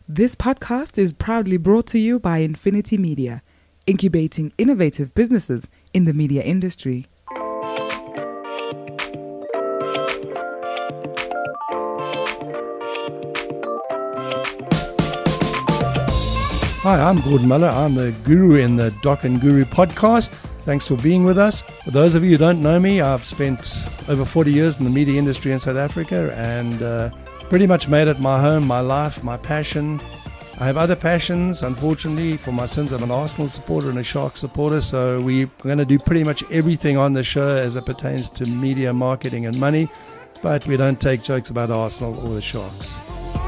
This podcast is proudly brought to you by Infinity Media, incubating innovative businesses in the media industry. Hi, I'm Gordon Muller. I'm the guru in the Doc and Guru podcast. Thanks for being with us. For those of you who don't know me, I've spent over 40 years in the media industry in South Africa and pretty much made it my home, my life, my passion. I have other passions, unfortunately. For my sins, I'm an Arsenal supporter and a Sharks supporter, so we're going to do pretty much everything on the show as it pertains to media, marketing and money, but we don't take jokes about Arsenal or the Sharks.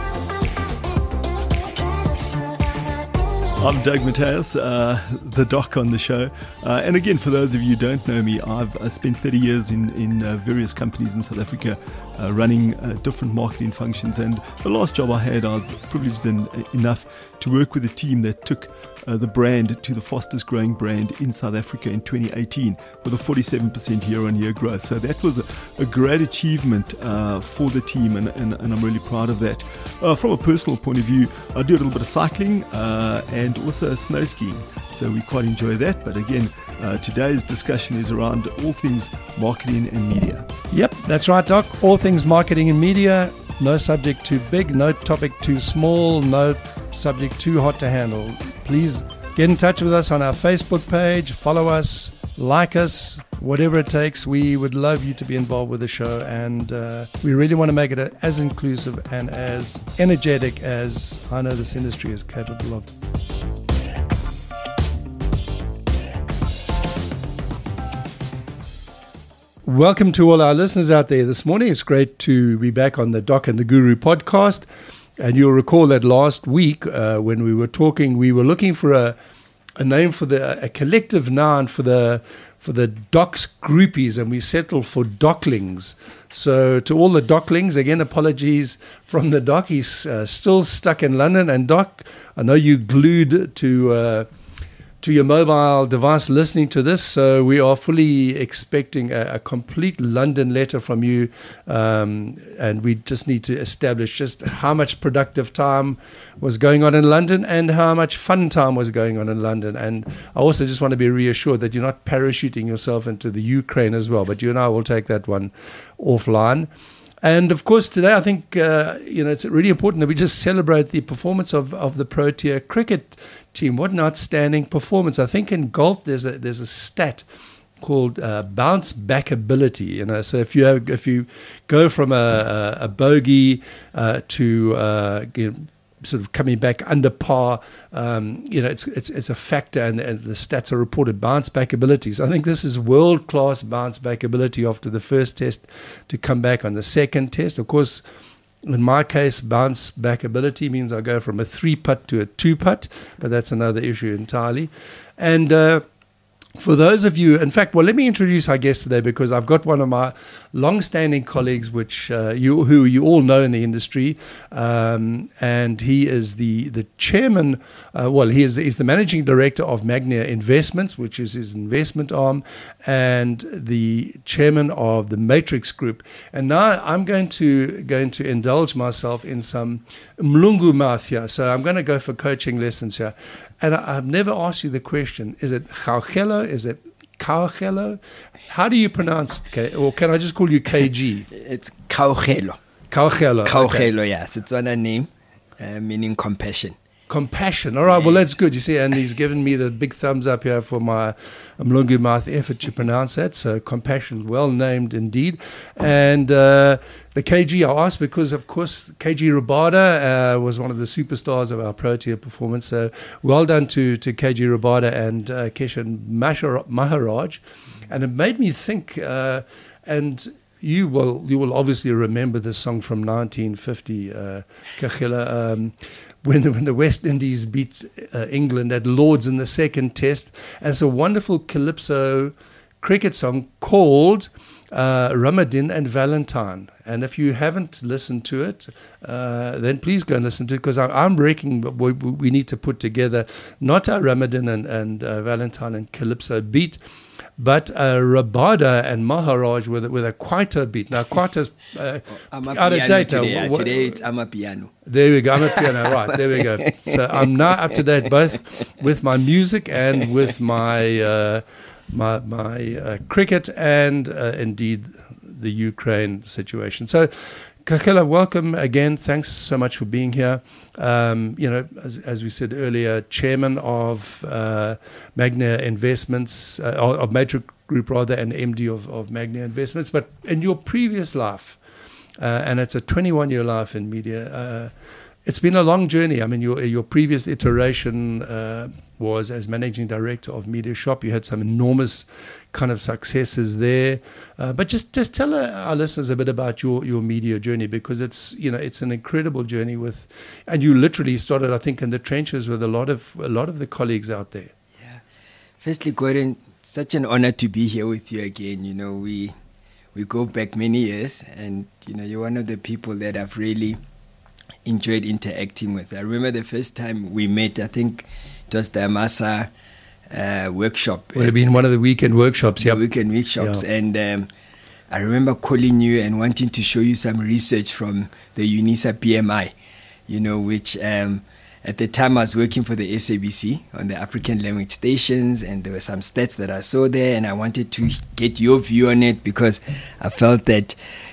I'm Doug Mateus, the doc on the show. And again, for those of you who don't know me, I've spent 30 years in various companies in South Africa running different marketing functions. And the last job I had, I was privileged enough to work with a team that took the brand to the fastest growing brand in South Africa in 2018 with a 47% year-on-year growth. So that was a great achievement for the team, and I'm really proud of that. From a personal point of view, I do a little bit of cycling and also snow skiing, so we quite enjoy that. But again, today's discussion is around all things marketing and media. Yep, that's right, Doc. All things marketing and media. No subject too big, no topic too small, no subject too hot to handle. Please get in touch with us on our Facebook page, follow us, like us, whatever it takes. We would love you to be involved with the show, and we really want to make it as inclusive and as energetic as I know this industry is capable of. Welcome to all our listeners out there this morning. It's great to be back on the Doc and the Guru podcast. And you'll recall that last week when we were talking, we were looking for a name for a collective noun for the docs groupies, and we settled for doclings. So to all the doclings, again, apologies from the doc. He's still stuck in London. And Doc, I know you glued to your mobile device listening to this, so we are fully expecting a complete London letter from you, and we just need to establish just how much productive time was going on in London and how much fun time was going on in London. And I also just want to be reassured that you're not parachuting yourself into the Ukraine as well, but you and I will take that one offline. And of course, today I think it's really important that we just celebrate the performance of the Protea cricket team. What an outstanding performance! I think in golf there's a stat called bounce back ability. So if you go from a bogey to sort of coming back under par, it's a factor, and the stats are reported. Bounce back abilities. I think this is world class bounce back ability after the first test to come back on the second test. Of course, in my case, bounce back ability means I go from a 3-putt to a 2-putt, but that's another issue entirely. And for those of you, in fact, let me introduce our guest today, because I've got one of my long-standing colleagues, who you all know in the industry, and he is the chairman. He's the managing director of Magnia Investments, which is his investment arm, and the chairman of the Matrix Group. And now I'm going to indulge myself in some Mlungu math here. So I'm going to go for coaching lessons here. And I've never asked you the question, is it Gaugelo? Is it Kaugelo? How do you pronounce it? Or can I just call you KG? It's Kaugelo. Kaugelo. Kaugelo, okay. Yes. It's on a name, meaning compassion. Compassion. All right. Well, that's good. You see, and he's given me the big thumbs up here for my Mlungu Math effort to pronounce that. So compassion, well named indeed. And the KG I asked because, of course, KG Rabada was one of the superstars of our Protea performance. So well done to KG Rabada and Keshan Maharaj. And it made me think, and you will obviously remember this song from 1950, Kaugelo, when the West Indies beat England at Lords in the second test. And it's a wonderful calypso cricket song called Ramadan and Valentine. And if you haven't listened to it, then please go and listen to it, because I'm reckon we need to put together not our Ramadan and Valentine and calypso beat, but Rabada and Maharaj with a Kwaito beat. Now Kwaito's out of date. Today it's Amapiano. There we go. I'm a piano, right? There we go. So I'm now up to date both with my music and with my my cricket and indeed the Ukraine situation. So, Kakhela, welcome again. Thanks so much for being here. As we said earlier, chairman of Magnia Investments, of Matrix Group rather, and MD of Magnia Investments. But in your previous life, and it's a 21-year life in media, it's been a long journey. I mean, your previous iteration was as managing director of Media Shop. You had some enormous kind of successes there. But just tell our listeners a bit about your media journey, because it's an incredible journey and you literally started, I think, in the trenches with a lot of the colleagues out there. Yeah. Firstly, Gordon, such an honor to be here with you again. We go back many years, and you're one of the people that I've really enjoyed interacting with. I remember the first time we met, I think it was the Amasa workshop. Would have been one of the weekend workshops, yeah. Weekend workshops, yeah. And I remember calling you and wanting to show you some research from the UNISA PMI, which at the time I was working for the SABC on the African language stations, and there were some stats that I saw there, and I wanted to get your view on it, because I felt that,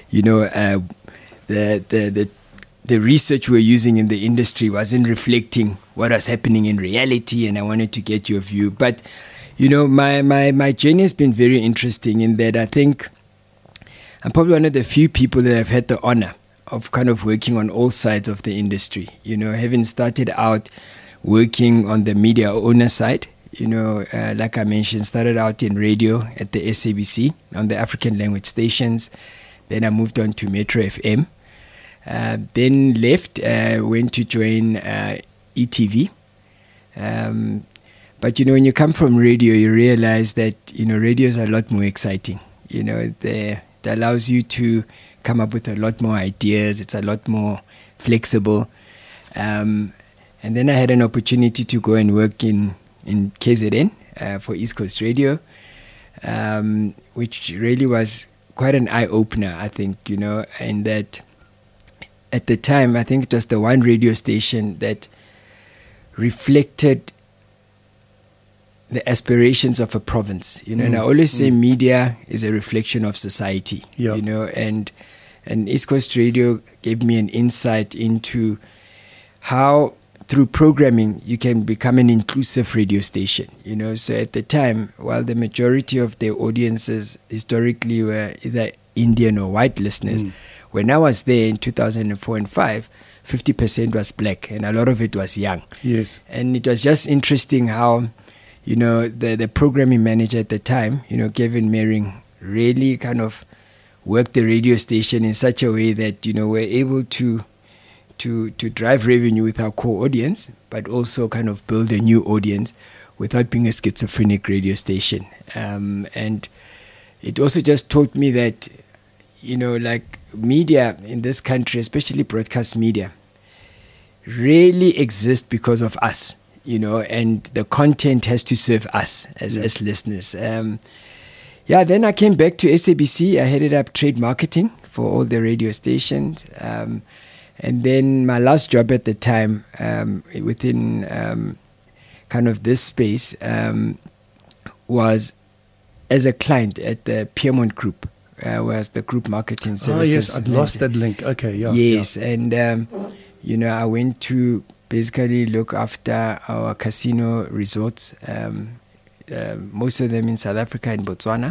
the research we're using in the industry wasn't reflecting what was happening in reality, and I wanted to get your view. But, my journey has been very interesting in that I think I'm probably one of the few people that have had the honor of kind of working on all sides of the industry. Having started out working on the media owner side, like I mentioned, started out in radio at the SABC on the African language stations. Then I moved on to Metro FM. Then left, went to join ETV. But when you come from radio, you realize that radio is a lot more exciting. It allows you to come up with a lot more ideas. It's a lot more flexible. And then I had an opportunity to go and work in KZN for East Coast Radio, which really was quite an eye-opener, I think, and that at the time, I think it was the one radio station that reflected the aspirations of a province, and I always say media is a reflection of society, and East Coast Radio gave me an insight into how through programming you can become an inclusive radio station, so at the time, while the majority of their audiences historically were either Indian or white listeners, when I was there in 2004 and 5, 50% was black, and a lot of it was young. Yes. And it was just interesting how, the programming manager at the time, Kevin Mering, really kind of worked the radio station in such a way that, we're able to drive revenue with our core audience, but also kind of build a new audience without being a schizophrenic radio station. And it also just taught me that, like media in this country, especially broadcast media, really exists because of us, and the content has to serve us as listeners. Then I came back to SABC. I headed up trade marketing for all the radio stations. And then my last job at the time within kind of this space was as a client at the Piedmont Group. Was the group marketing services. Oh, yes, I'd lost that link. Okay, yeah. Yes, yeah. And, I went to basically look after our casino resorts, most of them in South Africa and Botswana.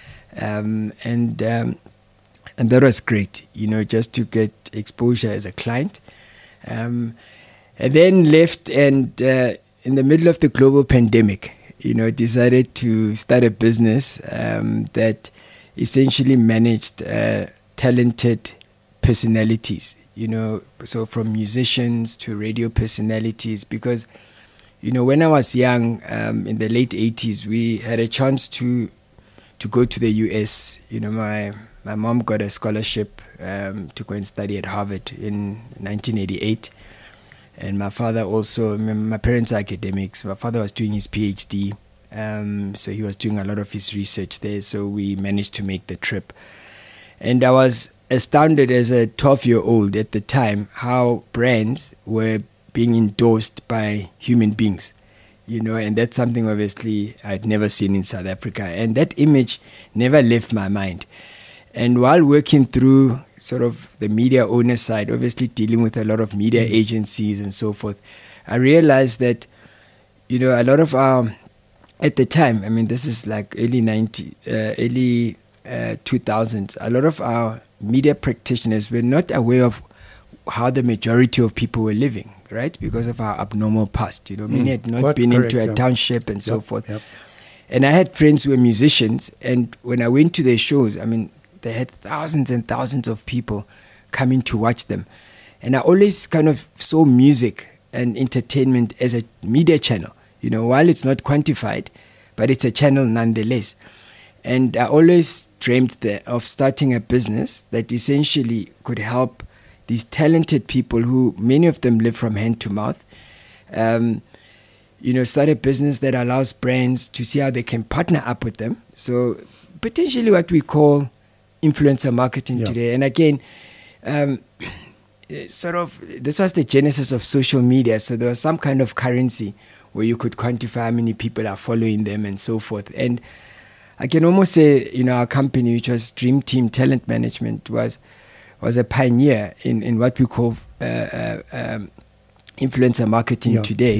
And that was great, just to get exposure as a client. And then left and in the middle of the global pandemic, decided to start a business that essentially managed talented personalities, so from musicians to radio personalities, because, when I was young, in the late 80s, we had a chance to go to the US. My mom got a scholarship to go and study at Harvard in 1988. And my father also, my parents are academics. My father was doing his PhD So he was doing a lot of his research there. So we managed to make the trip. And I was astounded as a 12-year-old at the time how brands were being endorsed by human beings, and that's something obviously I'd never seen in South Africa. And that image never left my mind. And while working through sort of the media owner side, obviously dealing with a lot of media agencies and so forth, I realized that, a lot of our, at the time, I mean, this is like early 2000s, a lot of our media practitioners were not aware of how the majority of people were living, right? Because of our abnormal past. Many had not been into a township and so forth. Yep. And I had friends who were musicians, and when I went to their shows, I mean, they had thousands and thousands of people coming to watch them. And I always kind of saw music and entertainment as a media channel. While it's not quantified, but it's a channel nonetheless. And I always dreamt of starting a business that essentially could help these talented people who, many of them live from hand to mouth, start a business that allows brands to see how they can partner up with them. So potentially what we call influencer marketing today. And again, this was the genesis of social media. So there was some kind of currency where you could quantify how many people are following them and so forth. And I can almost say, our company, which was Dream Team Talent Management, was a pioneer in what we call influencer marketing today.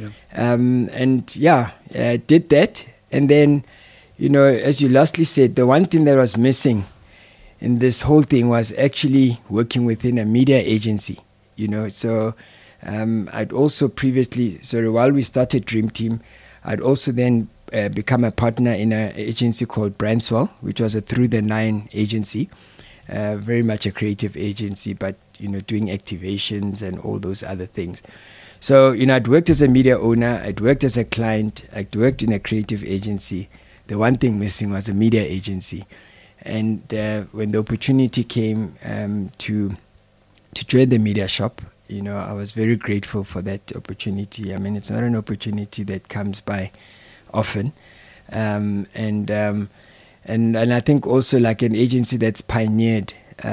Did that. And then, as you lastly said, the one thing that was missing in this whole thing was actually working within a media agency, So I'd also previously, while we started Dream Team, I'd also then become a partner in an agency called Brandswell, which was a Through the Nine agency, very much a creative agency, but, doing activations and all those other things. So, I'd worked as a media owner, I'd worked as a client, I'd worked in a creative agency. The one thing missing was a media agency. And when the opportunity came to join the media shop, I was very grateful for that opportunity. I mean, it's not an opportunity that comes by often. And I think also like an agency that's pioneered,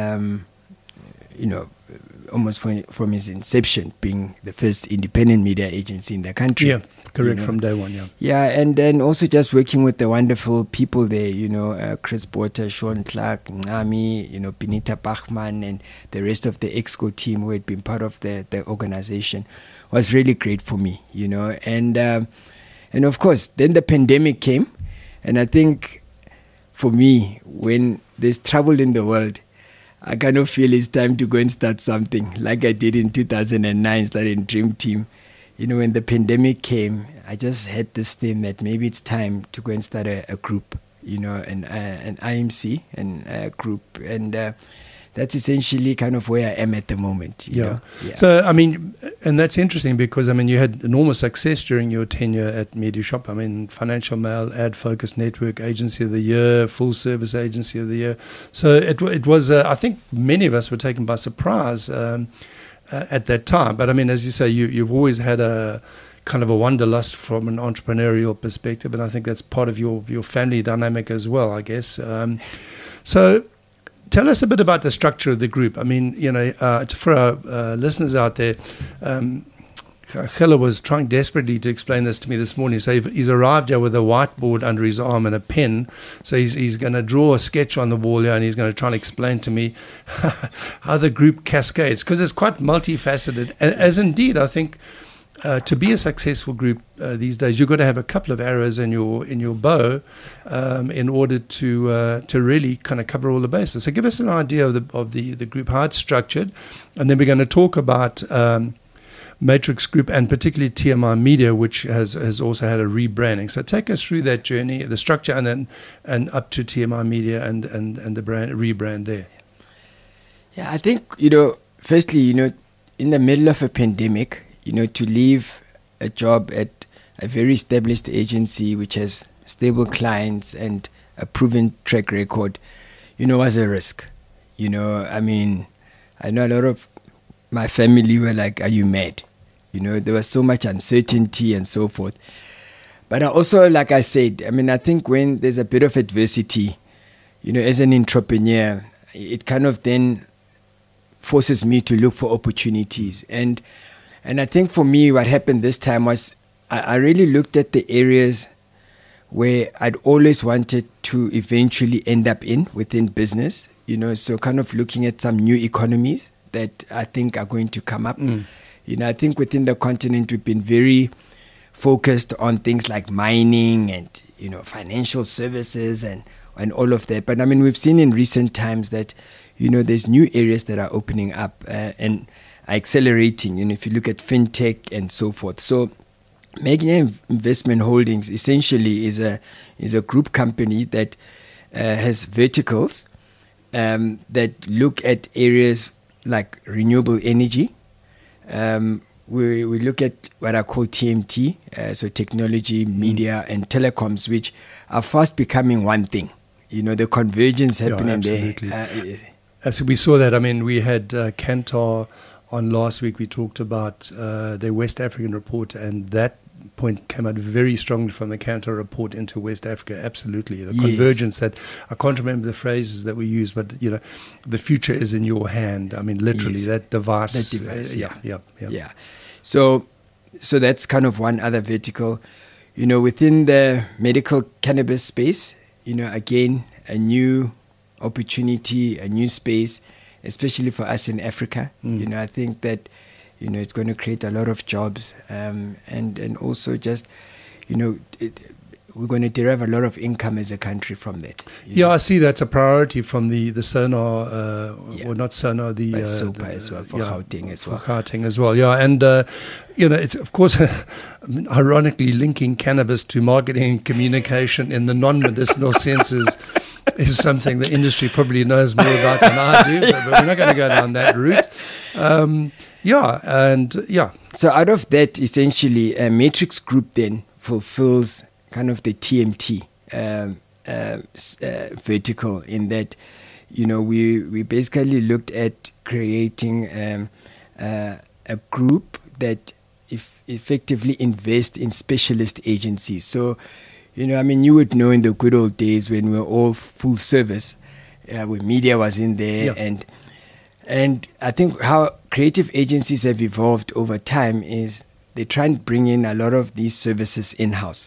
almost from its inception, being the first independent media agency in the country. Yeah, correct, from day one, Yeah, and then also just working with the wonderful people there, Chris Porter, Sean Clark, Ngami, Benita Bachman, and the rest of the EXCO team who had been part of the organization was really great for me, And of course, then the pandemic came, and I think for me, when there's trouble in the world, I kind of feel it's time to go and start something like I did in 2009, starting Dream Team. When the pandemic came, I just had this thing that maybe it's time to go and start a group, an IMC and a group. And that's essentially kind of where I am at the moment. You know? So, I mean, and that's interesting because, I mean, you had enormous success during your tenure at Media Shop. I mean, Financial Mail, Ad Focus Network, Agency of the Year, Full Service Agency of the Year. So it was, I think many of us were taken by surprise at that time. But, I mean, as you say, you've always had a kind of a wanderlust from an entrepreneurial perspective, and I think that's part of your family dynamic as well, I guess. So tell us a bit about the structure of the group. I mean, for our listeners out there, Gilla was trying desperately to explain this to me this morning. So he's arrived here with a whiteboard under his arm and a pen. So he's going to draw a sketch on the wall here, and he's going to try and explain to me how the group cascades, because it's quite multifaceted. As indeed, I think to be a successful group these days, you've got to have a couple of arrows in your bow in order to really kind of cover all the bases. So give us an idea of the group, how it's structured, and then we're going to talk about Matrix Group and particularly TMI Media, which has also had a rebranding. So take us through that journey, the structure, and up to TMI Media and the rebrand there. Yeah, I think firstly, in the middle of a pandemic, to leave a job at a very established agency which has stable clients and a proven track record, was a risk. I mean, I know a lot of my family were like, "Are you mad?" There was so much uncertainty and so forth. But I also, like I said, I mean, I think when there's a bit of adversity, as an entrepreneur, it kind of then forces me to look for opportunities. And I think for me, what happened this time was I really looked at the areas where I'd always wanted to eventually end up within business, so kind of looking at some new economies that I think are going to come up. I think within the continent, we've been very focused on things like mining and, financial services and all of that. But I mean, we've seen in recent times that, there's new areas that are opening up and are accelerating. If you look at fintech and so forth. So Magnia Investment Holdings essentially is a group company that has verticals that look at areas like renewable energy. We look at what I call TMT, so technology, media, and telecoms, which are fast becoming one thing. The convergence happening there. Absolutely, we saw that. I mean, we had Kantar on last week. We talked about their West African report, and that point came out very strongly from the Kantar report into West Africa. Absolutely, the convergence that I can't remember the phrases that we use, but the future is in your hand. I mean, literally, that device. That device, yeah. So that's kind of one other vertical. Within the medical cannabis space, again, a new opportunity, a new space, especially for us in Africa. I think that it's going to create a lot of jobs, and also just we're going to derive a lot of income as a country from that. I see that's a priority from the Sonar, or not Sonar, the SOPA as well, for Gauteng as well. For Gauteng as well, and it's of course ironically linking cannabis to marketing and communication in the non-medicinal senses is something the industry probably knows more about than I do, but we're not going to go down that route. So out of that, essentially, Matrix Group then fulfills kind of the TMT vertical, in that, we basically looked at creating a group that effectively invest in specialist agencies. So, you would know in the good old days when we were all full service, where media was in there, and I think how creative agencies have evolved over time is they try and bring in a lot of these services in-house.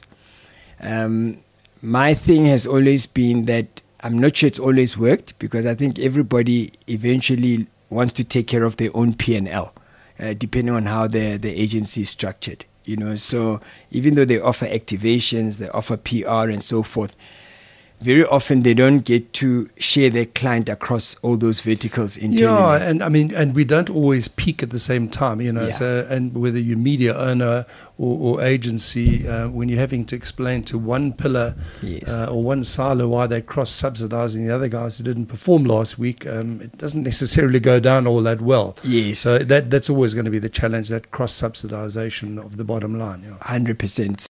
My thing has always been that I'm not sure it's always worked, because I think everybody eventually wants to take care of their own P&L, depending on how the agency is structured. So even though they offer activations, they offer PR and so forth, very often they don't get to share their client across all those verticals internally. And we don't always peak at the same time, So, and whether you're media owner or agency, when you're having to explain to one pillar or one silo why they cross-subsidizing the other guys who didn't perform last week, it doesn't necessarily go down all that well. Yes. So that's always going to be the challenge, that cross-subsidization of the bottom line. 100%.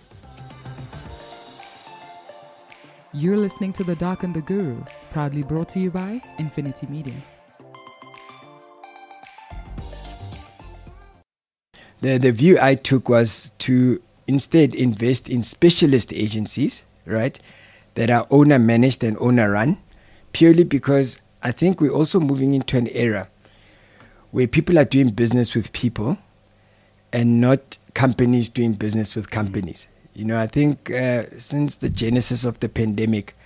You're listening to The Doc and the Guru, proudly brought to you by Infinity Media. The view I took was to instead invest in specialist agencies, right, that are owner managed and owner run, purely because I think we're also moving into an era where people are doing business with people and not companies doing business with companies. I think since the genesis of the pandemic,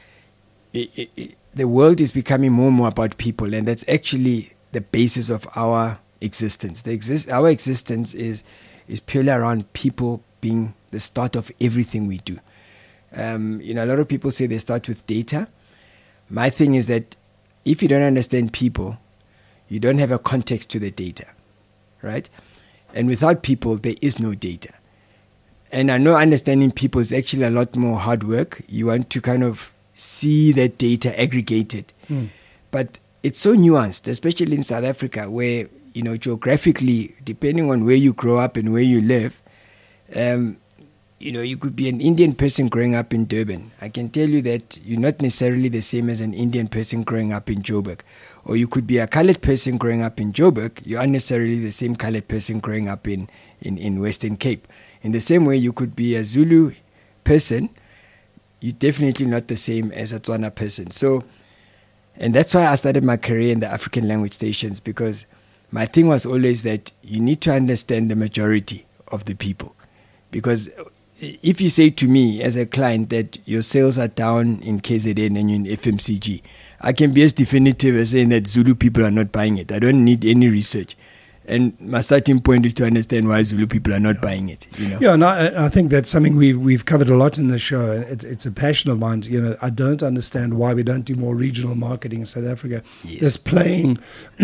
the world is becoming more and more about people, and that's actually the basis of our existence. Our existence is purely around people being the start of everything we do. A lot of people say they start with data. My thing is that if you don't understand people, you don't have a context to the data, right? And without people, there is no data. And I know understanding people is actually a lot more hard work. You want to kind of see that data aggregated. But it's so nuanced, especially in South Africa, where, geographically, depending on where you grow up and where you live, you could be an Indian person growing up in Durban. I can tell you that you're not necessarily the same as an Indian person growing up in Joburg. Or you could be a colored person growing up in Joburg. You aren't necessarily the same colored person growing up in Western Cape. In the same way, you could be a Zulu person. You're definitely not the same as a Tswana person. So, and that's why I started my career in the African language stations, because my thing was always that you need to understand the majority of the people. Because if you say to me as a client that your sales are down in KZN and you're in FMCG, I can be as definitive as saying that Zulu people are not buying it. I don't need any research. And my starting point is to understand why Zulu people are not buying it. Yeah, and I think that's something we've covered a lot in the show. It's a passion of mine. I don't understand why we don't do more regional marketing in South Africa. Yes. There's playing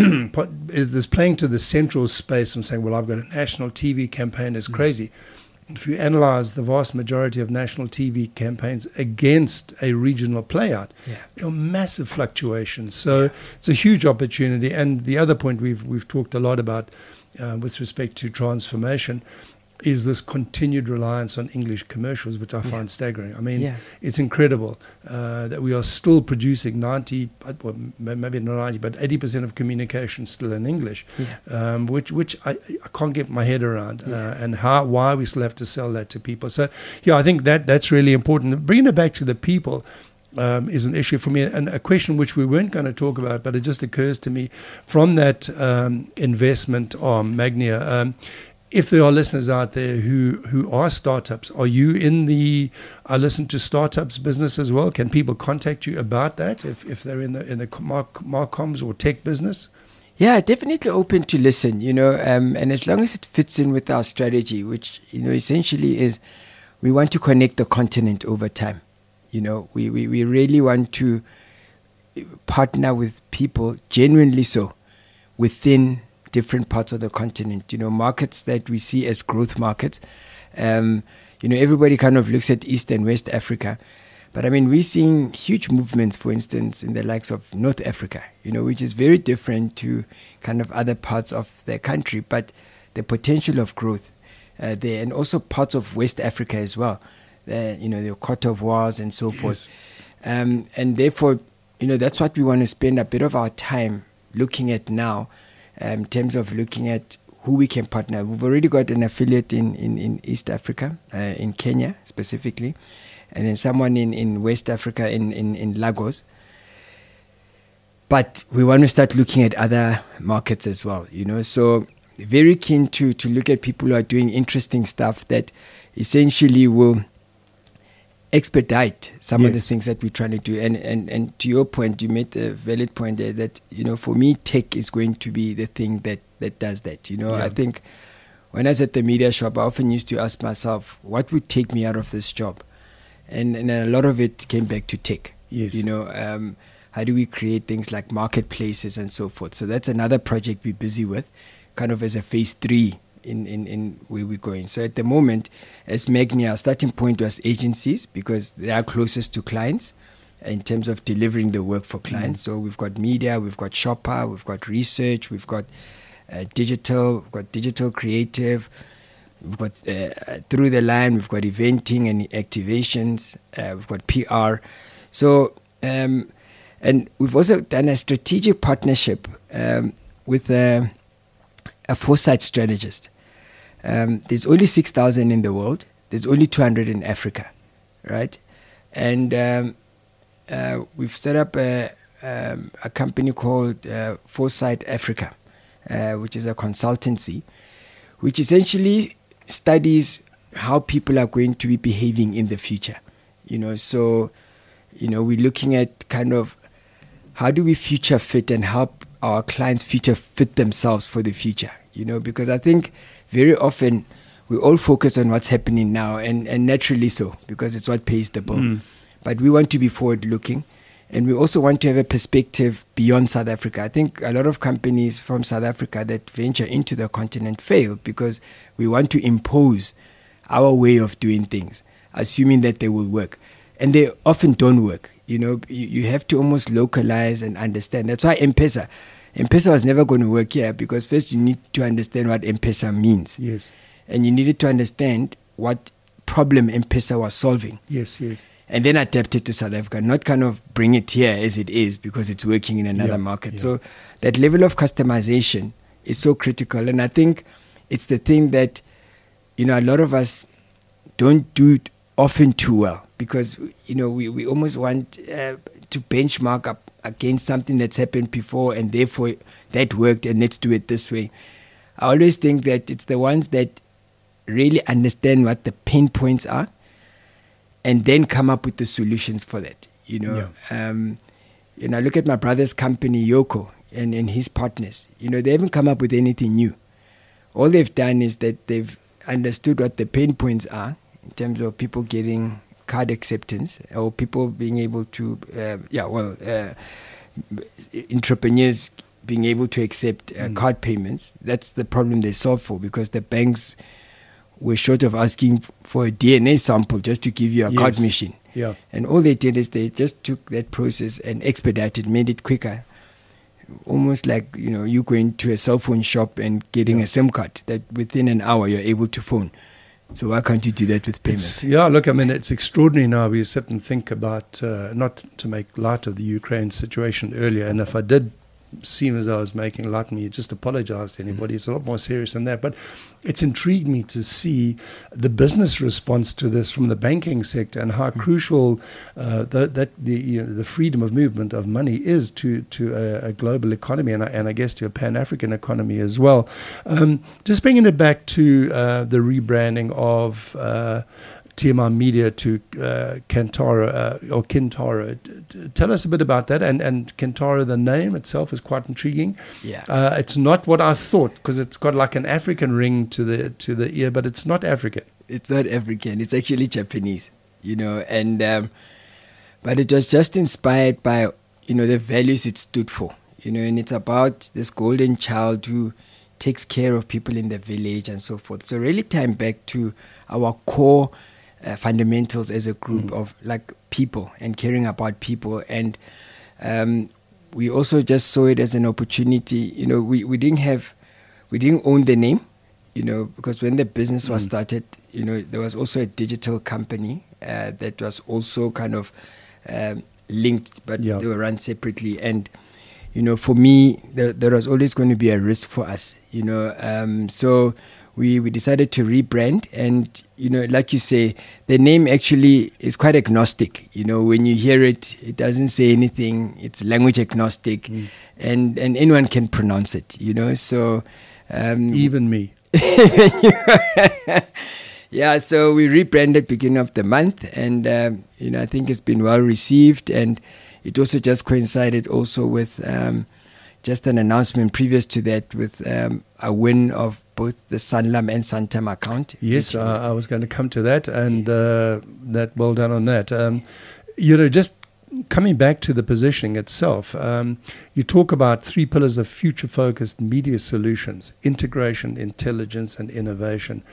to the central space and saying, well, I've got a national TV campaign. It's crazy. If you analyze the vast majority of national TV campaigns against a regional playout, there are massive fluctuations. So it's a huge opportunity. And the other point we've talked a lot about with respect to transformation is this continued reliance on English commercials, which I find staggering. I mean, it's incredible that we are still producing 90, well, maybe not 90, but 80% of communication still in English, which I can't get my head around, and why we still have to sell that to people. So, I think that's really important. Bringing it back to the people is an issue for me, and a question which we weren't going to talk about, but it just occurs to me from that investment arm, Magnia. If there are listeners out there who are startups, are you in the listen to startups business as well? Can people contact you about that if they're in the marcoms or tech business? Yeah, definitely open to listen, and as long as it fits in with our strategy, which, essentially is we want to connect the continent over time. We really want to partner with people, genuinely so, within different parts of the continent, markets that we see as growth markets. Everybody kind of looks at East and West Africa. But I mean, we're seeing huge movements, for instance, in the likes of North Africa, which is very different to kind of other parts of the country. But the potential of growth there, and also parts of West Africa as well, the Côte d'Ivoire and so forth. And therefore, that's what we want to spend a bit of our time looking at now, in terms of looking at who we can partner. We've already got an affiliate in East Africa, in Kenya specifically, and then someone in West Africa in Lagos. But we want to start looking at other markets as well, So very keen to look at people who are doing interesting stuff that essentially will expedite some of the things that we're trying to do. And to your point, you made a valid point there that, for me, tech is going to be the thing that does that. I think when I was at the media shop, I often used to ask myself, what would take me out of this job? And a lot of it came back to tech. Yes. How do we create things like marketplaces and so forth? So that's another project we're busy with, kind of as a phase 3 in where we're going. So at the moment, as Magnia, our starting point was agencies, because they are closest to clients in terms of delivering the work for clients. So we've got media, we've got shopper, we've got research, we've got digital, we've got digital creative, we've got through the line, we've got eventing and activations, we've got PR. So and we've also done a strategic partnership with a foresight strategist. There's only 6,000 in the world. There's only 200 in Africa, right? And we've set up a company called Foresight Africa, which is a consultancy, which essentially studies how people are going to be behaving in the future. So we're looking at kind of how do we future fit and help our clients future fit themselves for the future. Because I think very often we all focus on what's happening now, and naturally so, because it's what pays the bill. But we want to be forward-looking, and we also want to have a perspective beyond South Africa. I think a lot of companies from South Africa that venture into the continent fail because we want to impose our way of doing things, assuming that they will work. And they often don't work. You have to almost localize and understand. That's why M-Pesa was never going to work here, because first you need to understand what M-Pesa means. Yes. And you needed to understand what problem M-Pesa was solving. Yes. And then adapt it to South Africa, not kind of bring it here as it is because it's working in another market. So that level of customization is so critical. And I think it's the thing that, a lot of us don't do it often too well, because, we almost want to benchmark up against something that's happened before, and therefore that worked and let's do it this way. I always think that it's the ones that really understand what the pain points are and then come up with the solutions for that. I look at my brother's company, Yoko, and his partners. They haven't come up with anything new. All they've done is that they've understood what the pain points are in terms of people getting card acceptance, or people being able to, entrepreneurs being able to accept card payments. That's the problem they solve for, because the banks were short of asking for a DNA sample just to give you a card machine. Yeah. And all they did is they just took that process and expedited, made it quicker. Almost like, you going to a cell phone shop and getting a SIM card that within an hour you're able to phone. So why can't you do that with payments? It's extraordinary now. We sit and think about, not to make light of the Ukraine situation earlier, and if I did seem as though I was making light of me, just apologize to anybody. It's a lot more serious than that. But it's intrigued me to see the business response to this from the banking sector, and how crucial the freedom of movement of money is to a global economy, and I guess to a Pan-African economy as well. Just bringing it back to the rebranding of TMI Media to Kantara or Kintara. Tell us a bit about that. And Kintara, the name itself is quite intriguing. Yeah. It's not what I thought, because it's got like an African ring to the ear, but it's not African. It's not African. It's actually Japanese, and but it was just inspired by, the values it stood for, and it's about this golden child who takes care of people in the village and so forth. So really tying back to our core fundamentals as a group of like people and caring about people. And we also just saw it as an opportunity. We didn't own the name, because when the business was started, there was also a digital company that was also kind of linked, but they were run separately. And for me, there was always going to be a risk for us, so we decided to rebrand. And like you say, the name actually is quite agnostic. When you hear it, it doesn't say anything. It's language agnostic, and anyone can pronounce it. So even me. Yeah, so we rebranded beginning of the month, and I think it's been well received. And it also just coincided also with just an announcement previous to that with a win of both the Sanlam and Santam account. Yes, I was going to come to that, and that well done on that. Just coming back to the positioning itself, you talk about 3 pillars of future-focused media solutions: integration, intelligence, and innovation.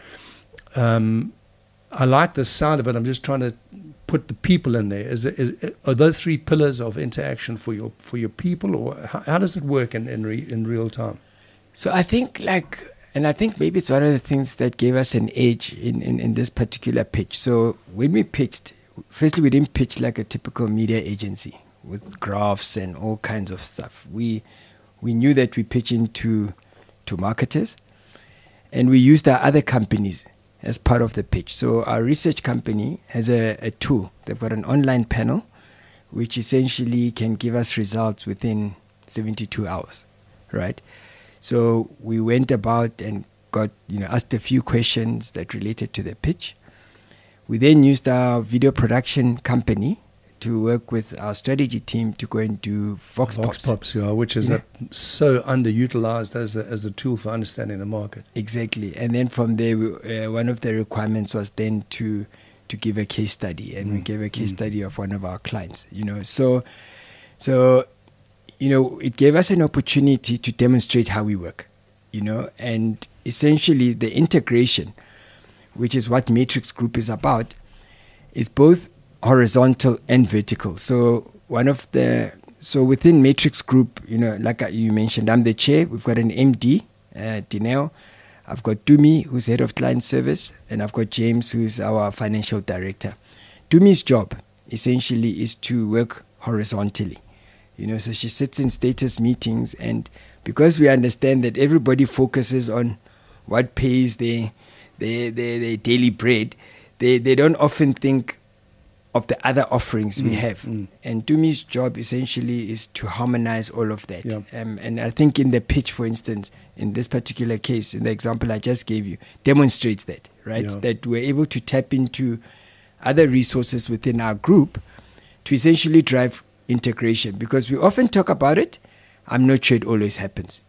I like the sound of it. I'm just trying to put the people in there. Are those 3 pillars of interaction for your people, or how does it work in real time? So I think maybe it's one of the things that gave us an edge in this particular pitch. So when we pitched, firstly, we didn't pitch like a typical media agency with graphs and all kinds of stuff. We knew that we pitch into marketers, and we used our other companies as part of the pitch. So our research company has a tool. They've got an online panel which essentially can give us results within 72 hours, right? So we went about and got, asked a few questions that related to the pitch. We then used our video production company to work with our strategy team to go and do Vox Pops, which is so underutilized as a tool for understanding the market. Exactly. And then from there, one of the requirements was then to give a case study, and we gave a case study of one of our clients. So it gave us an opportunity to demonstrate how we work. And essentially the integration, which is what Matrix Group is about, is both horizontal and vertical. So within Matrix Group, like you mentioned, I'm the chair. We've got an MD, Dineo. I've got Dumi, who's head of client service, and I've got James, who's our financial director. Dumi's job essentially is to work horizontally. So she sits in status meetings, and because we understand that everybody focuses on what pays their daily bread, they don't often think of the other offerings we have. And Dumi's job essentially is to harmonize all of that. Yeah. And I think in the pitch, for instance, in this particular case, in the example I just gave you, demonstrates that, right? Yeah. That we're able to tap into other resources within our group to essentially drive integration, because we often talk about it. I'm not sure it always happens,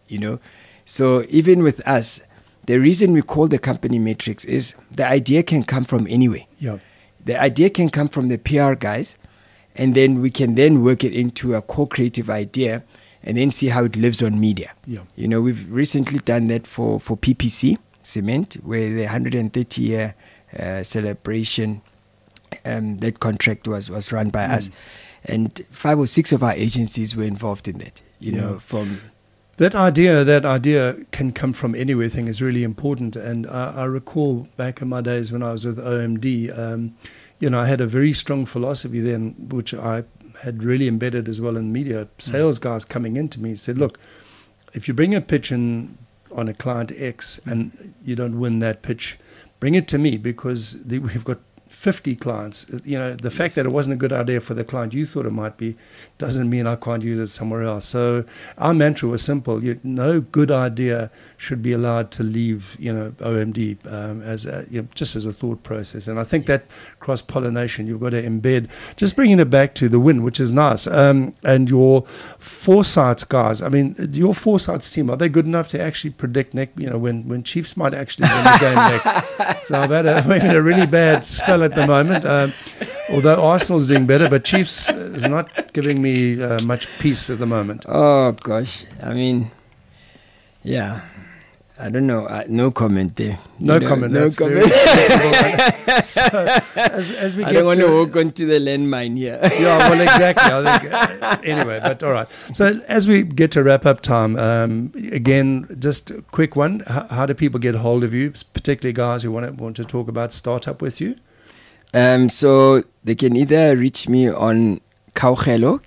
So even with us, the reason we call the company Matrix is the idea can come from anywhere. Yeah. The idea can come from the PR guys, and then we can then work it into a co-creative idea and then see how it lives on media. Yeah. We've recently done that for PPC Cement, where the 130-year celebration, that contract was run by us. And 5 or 6 of our agencies were involved in that, from... That idea can come from anywhere thing is really important. And I recall back in my days when I was with OMD, I had a very strong philosophy then, which I had really embedded as well in media. Sales guys coming into me said, look, if you bring a pitch in on a client X and you don't win that pitch, bring it to me, because we've got 50 clients. The fact that it wasn't a good idea for the client you thought it might be doesn't mean I can't use it somewhere else. So our mantra was simple: no good idea should be allowed to leave OMD just as a thought process. And I think that cross-pollination you've got to embed. Just bringing it back to the win, which is nice, and your foresights guys. I mean, your foresights team, are they good enough to actually predict when Chiefs might actually win the game next? So I've had a really bad spell at the moment, although Arsenal's doing better, but Chiefs is not giving me much peace at the moment. Oh gosh, I mean, yeah, I don't know. No comment there. No comment. No That's comment. very sensible. So, as we I get don't want to walk onto the landmine here. Yeah, well, exactly. I think, anyway, but all right. So as we get to wrap up time, again, just a quick one. How do people get hold of you, particularly guys who want to talk about startup with you? So they can either reach me on Kaugelo,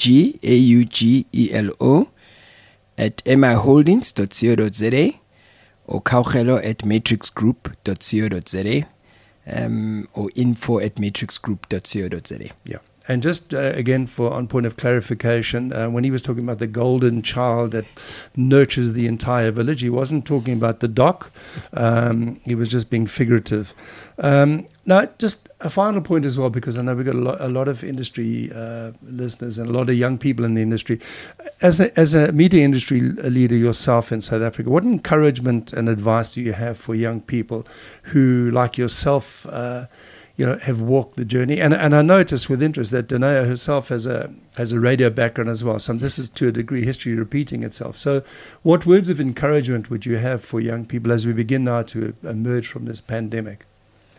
KGAUGELO, at miholdings.co.za, or Kaugelo at matrixgroup.co.za, or info@matrixgroup.co.za. Yeah. And just again, on point of clarification, when he was talking about the golden child that nurtures the entire village, he wasn't talking about the doc. He was just being figurative. Now, just a final point as well, because I know we've got a lot of industry listeners and a lot of young people in the industry. As a media industry leader yourself in South Africa, what encouragement and advice do you have for young people who, like yourself, have walked the journey? And I noticed with interest that Danaya herself has a radio background as well. So this is, to a degree, history repeating itself. So what words of encouragement would you have for young people as we begin now to emerge from this pandemic?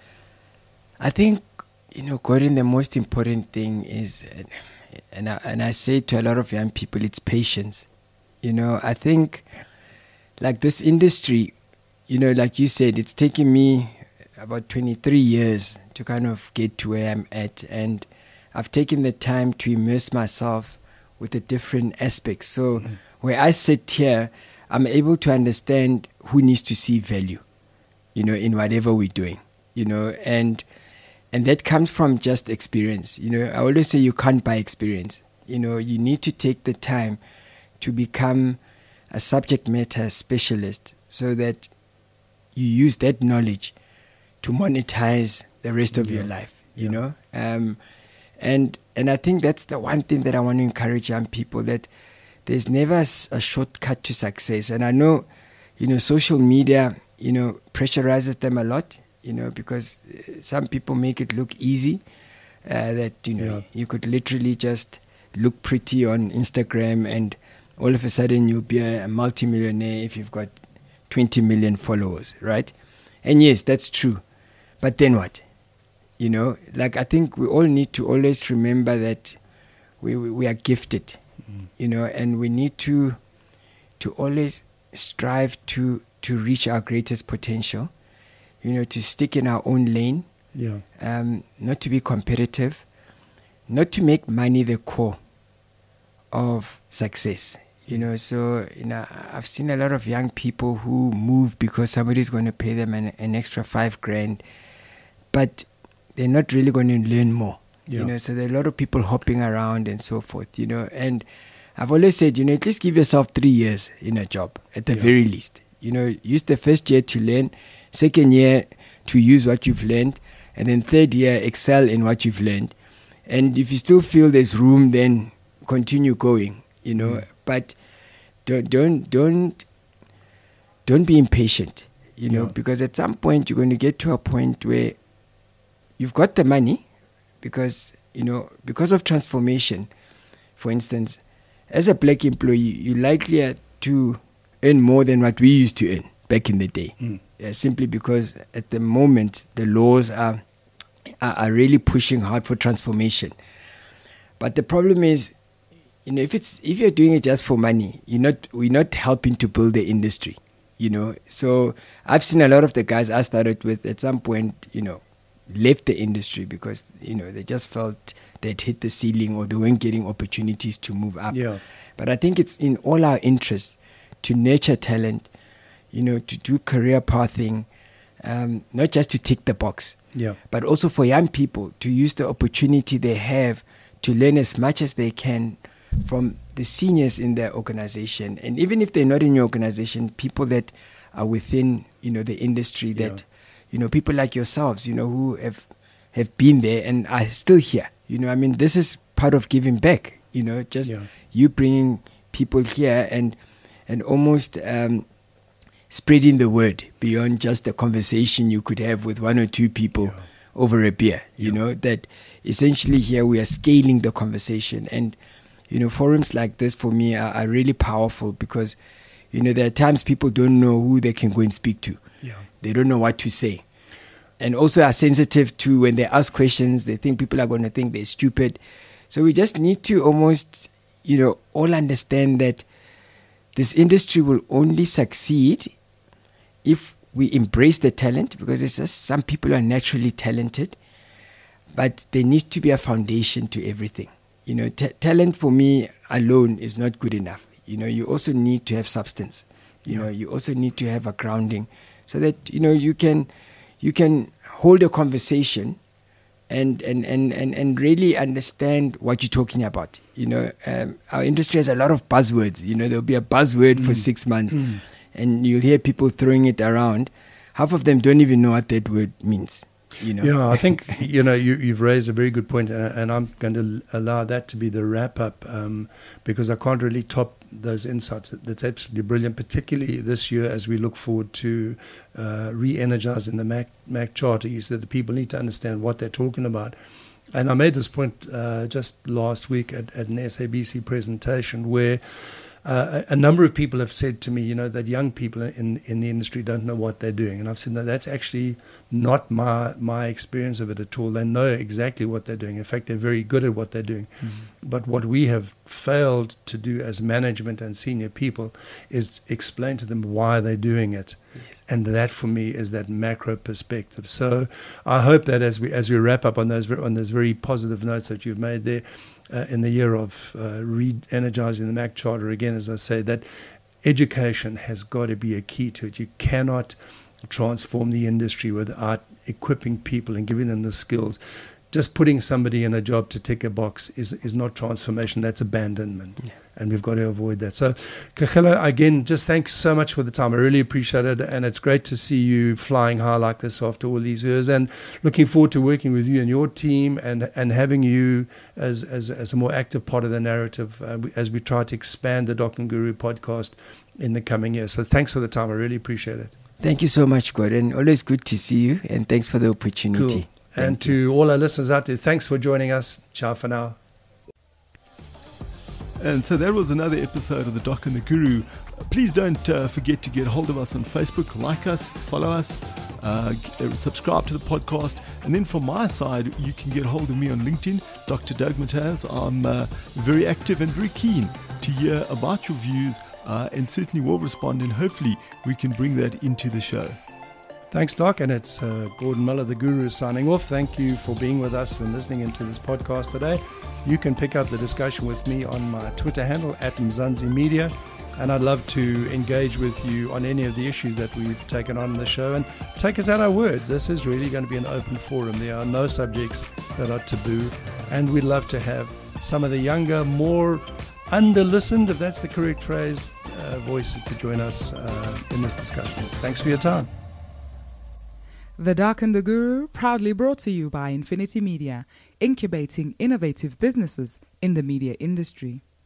I think, Gordon, the most important thing is, and I say to a lot of young people, it's patience. I think, like this industry, like you said, it's taken me about 23 years to kind of get to where I'm at, and I've taken the time to immerse myself with the different aspects. So where I sit here, I'm able to understand who needs to see value, in whatever we're doing, and that comes from just experience. I always say you can't buy experience. You need to take the time to become a subject matter specialist so that you use that knowledge to monetize the rest of your life, and I think that's the one thing that I want to encourage young people, that there's never a shortcut to success. And I know, social media, pressurizes them a lot, because some people make it look easy, that, you could literally just look pretty on Instagram and all of a sudden you'll be a multimillionaire if you've got 20 million followers, right? And yes, that's true. But then what? I think we all need to always remember that we are gifted, and we need to always strive to to reach our greatest potential, to stick in our own lane, not to be competitive, not to make money the core of success. So I've seen a lot of young people who move because somebody's going to pay them an extra $5,000, but they're not really going to learn more. So there are a lot of people hopping around and so forth. And I've always said, at least give yourself 3 years in a job at the very least. Use the first year to learn, second year to use what you've learned, and then third year excel in what you've learned. And if you still feel there's room, then continue going. But don't be impatient, because at some point you're going to get to a point where you've got the money, because of transformation. For instance, as a black employee, you're likely to earn more than what we used to earn back in the day, simply because at the moment the laws are really pushing hard for transformation. But the problem is, if you're doing it just for money, we're not helping to build the industry, So I've seen a lot of the guys I started with at some point, left the industry because, they just felt they'd hit the ceiling or they weren't getting opportunities to move up. Yeah. But I think it's in all our interests to nurture talent, to do career pathing, not just to tick the box, but also for young people to use the opportunity they have to learn as much as they can from the seniors in their organization. And even if they're not in your organization, people that are within, the industry that, people like yourselves, who have been there and are still here. This is part of giving back, you bringing people here and almost spreading the word beyond just the conversation you could have with one or two people over a beer, that essentially here we are scaling the conversation. And forums like this for me are really powerful because, there are times people don't know who they can go and speak to. They don't know what to say. And also are sensitive to when they ask questions, they think people are going to think they're stupid. So we just need to almost, all understand that this industry will only succeed if we embrace the talent, because it's just some people are naturally talented, but there needs to be a foundation to everything. Talent for me alone is not good enough. You also need to have substance. You also need to have a grounding so that, you can hold a conversation and really understand what you're talking about. Our industry has a lot of buzzwords. There'll be a buzzword for 6 months and you'll hear people throwing it around. Half of them don't even know what that word means. Yeah, I think, you've raised a very good point, and I'm going to allow that to be the wrap-up because I can't really top those insights. That's absolutely brilliant, particularly this year as we look forward to re-energizing the MAC Charter. You said the people need to understand what they're talking about. And I made this point just last week at an SABC presentation where a number of people have said to me, that young people in the industry don't know what they're doing. And I've said, no, that's actually not my experience of it at all. They know exactly what they're doing. In fact, they're very good at what they're doing. But what we have failed to do as management and senior people is explain to them why they're doing it. Yes. And that, for me, is that macro perspective. So I hope that as we wrap up on those very positive notes that you've made there, in the year of re-energizing the MAC Charter, again, as I say, that education has got to be a key to it. You cannot transform the industry without equipping people and giving them the skills. Just putting somebody in a job to tick a box is not transformation, that's abandonment. Yeah. And we've got to avoid that. So, Kagiso, again, just thanks so much for the time. I really appreciate it. And it's great to see you flying high like this after all these years. And looking forward to working with you and your team and having you as a more active part of the narrative as we try to expand the Doc and Guru podcast in the coming years. So thanks for the time. I really appreciate it. Thank you so much, Gordon. Always good to see you. And thanks for the opportunity. Cool. And to all our listeners out there, thanks for joining us. Ciao for now. And so that was another episode of The Doc and the Guru. Please don't forget to get hold of us on Facebook, like us, follow us, subscribe to the podcast. And then from my side, you can get hold of me on LinkedIn, Dr. Doug Mataz. I'm very active and very keen to hear about your views and certainly will respond, and hopefully we can bring that into the show. Thanks, Doc. And it's Gordon Miller, the Guru, signing off. Thank you for being with us and listening into this podcast today. You can pick up the discussion with me on my Twitter handle, @Mzansi Media. And I'd love to engage with you on any of the issues that we've taken on in the show. And take us at our word. This is really going to be an open forum. There are no subjects that are taboo. And we'd love to have some of the younger, more under-listened, if that's the correct phrase, voices to join us in this discussion. Thanks for your time. The Doc and the Guru, proudly brought to you by Infinity Media, incubating innovative businesses in the media industry.